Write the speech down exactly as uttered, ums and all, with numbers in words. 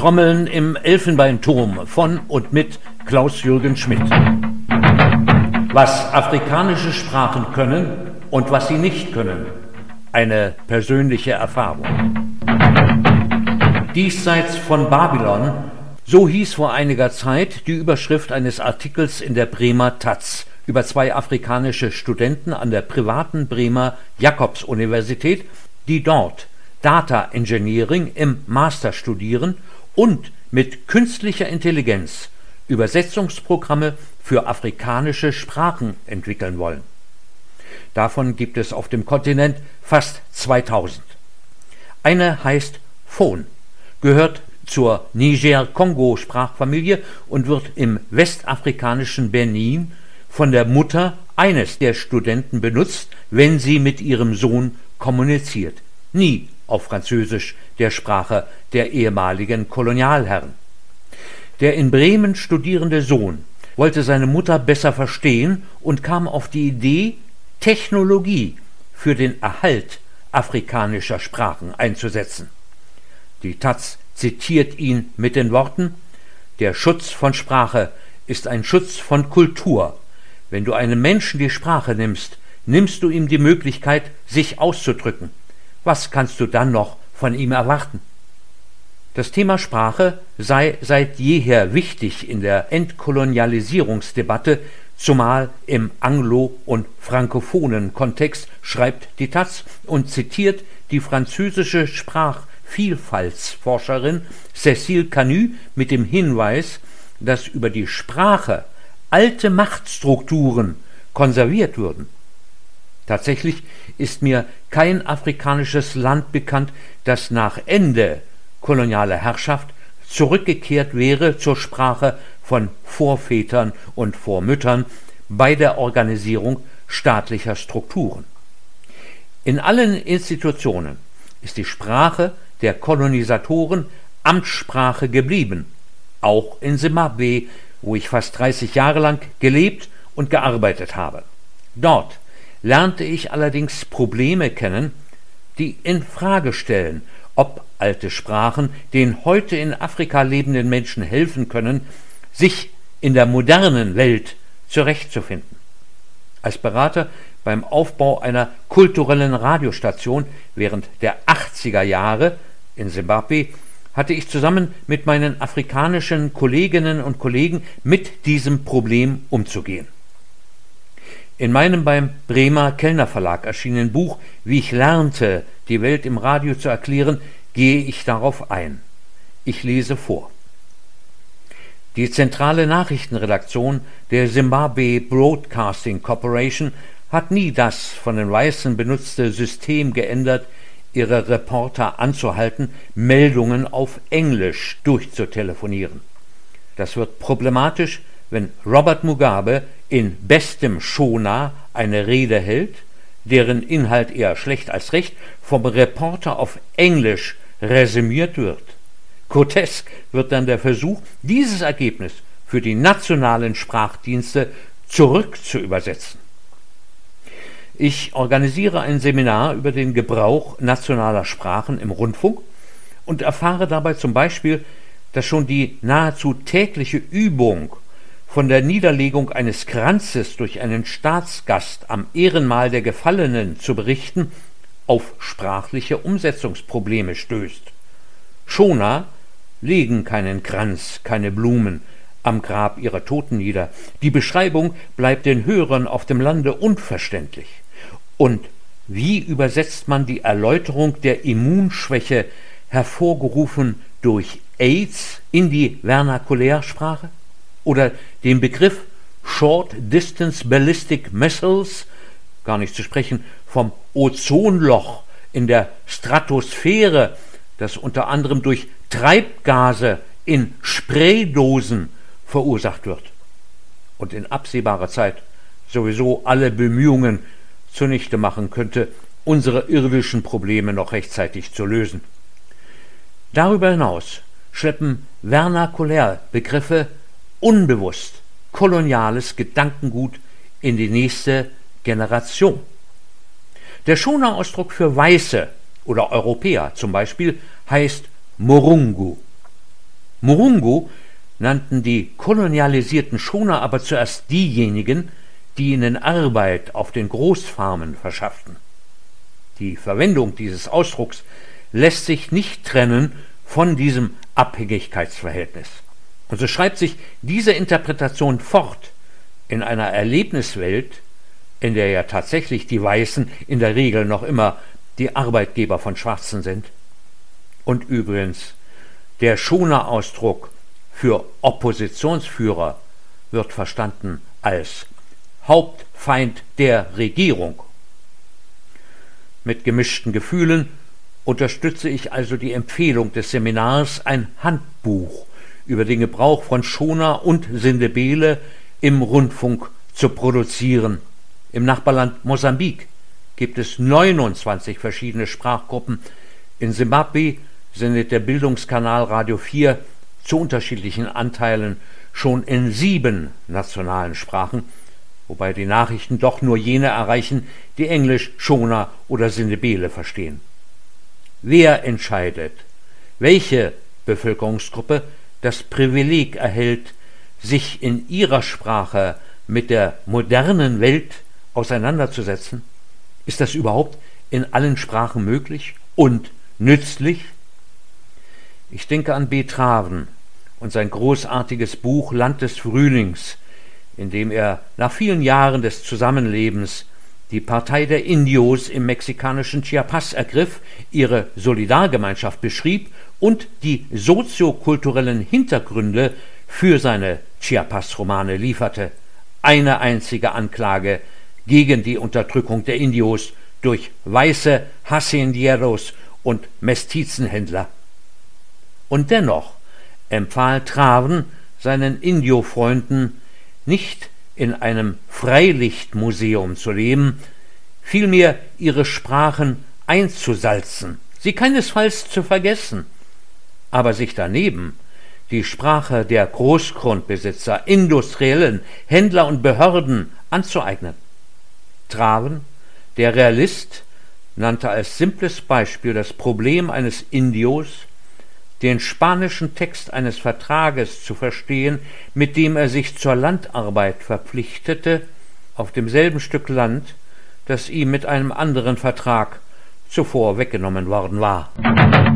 Trommeln im Elfenbeinturm von und mit Klaus-Jürgen Schmidt. Was afrikanische Sprachen können und was sie nicht können. Eine persönliche Erfahrung. Diesseits von Babylon, so hieß vor einiger Zeit die Überschrift eines Artikels in der Bremer Taz über zwei afrikanische Studenten an der privaten Bremer Jakobs-Universität, die dort Data Engineering im Master studieren und mit künstlicher Intelligenz Übersetzungsprogramme für afrikanische Sprachen entwickeln wollen. Davon gibt es auf dem Kontinent fast zweitausend. Eine heißt Phone, gehört zur Niger-Kongo-Sprachfamilie und wird im westafrikanischen Benin von der Mutter eines der Studenten benutzt, wenn sie mit ihrem Sohn kommuniziert. Nie auf Französisch, der Sprache der ehemaligen Kolonialherren. Der in Bremen studierende Sohn wollte seine Mutter besser verstehen und kam auf die Idee, Technologie für den Erhalt afrikanischer Sprachen einzusetzen. Die Taz zitiert ihn mit den Worten: Der Schutz von Sprache ist ein Schutz von Kultur. Wenn du einem Menschen die Sprache nimmst, nimmst du ihm die Möglichkeit, sich auszudrücken. Was kannst du dann noch von ihm erwarten? Das Thema Sprache sei seit jeher wichtig in der Entkolonialisierungsdebatte, zumal im anglo- und frankophonen Kontext, schreibt die Taz und zitiert die französische Sprachvielfaltsforscherin Cécile Canu mit dem Hinweis, dass über die Sprache alte Machtstrukturen konserviert würden. Tatsächlich ist mir kein afrikanisches Land bekannt, das nach Ende kolonialer Herrschaft zurückgekehrt wäre zur Sprache von Vorvätern und Vormüttern bei der Organisierung staatlicher Strukturen. In allen Institutionen ist die Sprache der Kolonisatoren Amtssprache geblieben, auch in Simbabwe, wo ich fast dreißig Jahre lang gelebt und gearbeitet habe. Dort lernte ich allerdings Probleme kennen, die in Frage stellen, ob alte Sprachen den heute in Afrika lebenden Menschen helfen können, sich in der modernen Welt zurechtzufinden. Als Berater beim Aufbau einer kulturellen Radiostation während der achtziger Jahre in Simbabwe hatte ich zusammen mit meinen afrikanischen Kolleginnen und Kollegen mit diesem Problem umzugehen. In meinem beim Bremer Kellner Verlag erschienenen Buch »Wie ich lernte, die Welt im Radio zu erklären«, gehe ich darauf ein. Ich lese vor. Die zentrale Nachrichtenredaktion der Zimbabwe Broadcasting Corporation hat nie das von den Weißen benutzte System geändert, ihre Reporter anzuhalten, Meldungen auf Englisch durchzutelefonieren. Das wird problematisch, wenn Robert Mugabe in bestem Shona eine Rede hält, deren Inhalt eher schlecht als recht vom Reporter auf Englisch resümiert wird. Grotesk wird dann der Versuch, dieses Ergebnis für die nationalen Sprachdienste zurück zu übersetzen. Ich organisiere ein Seminar über den Gebrauch nationaler Sprachen im Rundfunk und erfahre dabei zum Beispiel, dass schon die nahezu tägliche Übung von der Niederlegung eines Kranzes durch einen Staatsgast am Ehrenmal der Gefallenen zu berichten, auf sprachliche Umsetzungsprobleme stößt. Shona legen keinen Kranz, keine Blumen am Grab ihrer Toten nieder. Die Beschreibung bleibt den Hörern auf dem Lande unverständlich. Und wie übersetzt man die Erläuterung der Immunschwäche, hervorgerufen durch AIDS, in die Vernakulärsprache? Oder den Begriff Short Distance Ballistic Missiles, gar nicht zu sprechen vom Ozonloch in der Stratosphäre, das unter anderem durch Treibgase in Spraydosen verursacht wird und in absehbarer Zeit sowieso alle Bemühungen zunichte machen könnte, unsere irdischen Probleme noch rechtzeitig zu lösen. Darüber hinaus schleppen Vernakulärbegriffe unbewusst koloniales Gedankengut in die nächste Generation. Der Shona-Ausdruck für Weiße oder Europäer zum Beispiel heißt Morungu. Murungu nannten die kolonialisierten Shona aber zuerst diejenigen, die ihnen Arbeit auf den Großfarmen verschafften. Die Verwendung dieses Ausdrucks lässt sich nicht trennen von diesem Abhängigkeitsverhältnis. Und so schreibt sich diese Interpretation fort in einer Erlebniswelt, in der ja tatsächlich die Weißen in der Regel noch immer die Arbeitgeber von Schwarzen sind. Und übrigens, der Shona-Ausdruck für Oppositionsführer wird verstanden als Hauptfeind der Regierung. Mit gemischten Gefühlen unterstütze ich also die Empfehlung des Seminars, ein Handbuch über den Gebrauch von Shona und Sindebele im Rundfunk zu produzieren. Im Nachbarland Mosambik gibt es neunundzwanzig verschiedene Sprachgruppen. In Simbabwe sendet der Bildungskanal Radio vier zu unterschiedlichen Anteilen schon in sieben nationalen Sprachen, wobei die Nachrichten doch nur jene erreichen, die Englisch, Shona oder Sindebele verstehen. Wer entscheidet, welche Bevölkerungsgruppe das Privileg erhält, sich in ihrer Sprache mit der modernen Welt auseinanderzusetzen? Ist das überhaupt in allen Sprachen möglich und nützlich? Ich denke an B. Traven und sein großartiges Buch Land des Frühlings, in dem er nach vielen Jahren des Zusammenlebens die Partei der Indios im mexikanischen Chiapas ergriff, ihre Solidargemeinschaft beschrieb und die soziokulturellen Hintergründe für seine Chiapas-Romane lieferte. Eine einzige Anklage gegen die Unterdrückung der Indios durch weiße Hacienderos und Mestizenhändler. Und dennoch empfahl Traven seinen Indio-Freunden, nicht in einem Freilichtmuseum zu leben, vielmehr ihre Sprachen einzusalzen, sie keinesfalls zu vergessen, aber sich daneben die Sprache der Großgrundbesitzer, Industriellen, Händler und Behörden anzueignen. Traven, der Realist, nannte als simples Beispiel das Problem eines Indios, den spanischen Text eines Vertrages zu verstehen, mit dem er sich zur Landarbeit verpflichtete, auf demselben Stück Land, das ihm mit einem anderen Vertrag zuvor weggenommen worden war.